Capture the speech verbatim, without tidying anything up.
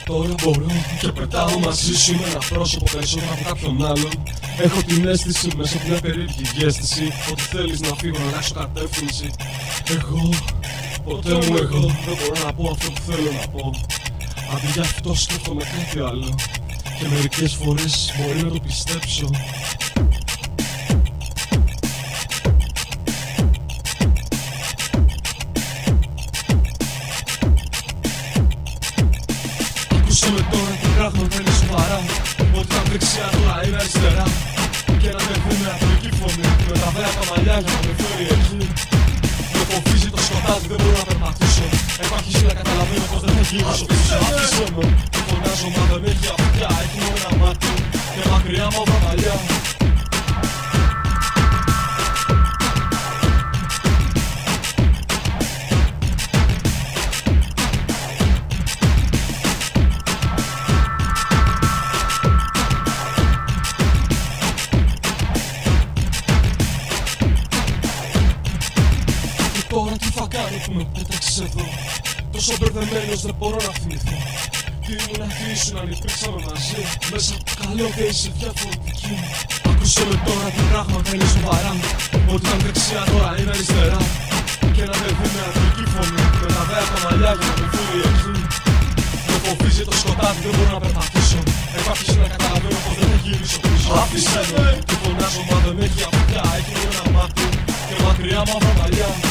Τώρα μπορώ και πετάω μαζί σου με ένα πρόσωπο περισσότερο από κάποιον άλλον. Έχω την αίσθηση μέσα από μια περίεργη διέστηση ότι θέλεις να φύγω, να αλλάξω κατεύθυνση. Εγώ, ποτέ μου εγώ, δεν μπορώ να πω αυτό που θέλω να πω. Αντί για αυτό σκέφτομαι κάτι άλλο. Και μερικές φορές μπορεί να το πιστέψω. Ακούσαμε τώρα τι πράγμα δεν είναι σοβαρά. Ότι τα δεξιά τώρα είναι αριστερά. Και να ανεβούμε ατομική φωνή με τα βέα τα μαλλιά για να με φέρει εκεί. Με φοβίζει το σκοτάδι, δεν μπορώ να περπατήσω. Επάρχιση να καταλαβαίνω πως δεν θα γυρίσω πίσω. Άφησέ με, το φωνάζω μα δεν έχει αυτιά. Έχει μόνο ένα μάτι και μακριά μαύρα μαλλιά. Τώρα τι θα κάνω που με πέταξες εδώ. Τόσο μπερδεμένος δεν μπορώ να θυμηθώ. Τι ήμουν αυτή ήσουν αν υπήρξαμε μαζί. Μέσα από καλό και είσαι διαφορετική. Άκουσε με τώρα τι πράγματα είναι σοβαρά. Ότι τα δεξιά τώρα είναι αριστερά. Και να με δει με αντρική φωνή. Με τα βέα τα μαλλιά για να με φέρει εκεί. Με φοβίζει το σκοτάδι, δεν μπορώ να περπατήσω. Επάρχιση να καταλαβαίνω πως δεν θα γυρίσω πίσω. Άφησέ με, τη φωνάζω μα δεν έχει αυτιά. Έχει μόνο ένα μάτι και μακριά μαύρα μαλλιά.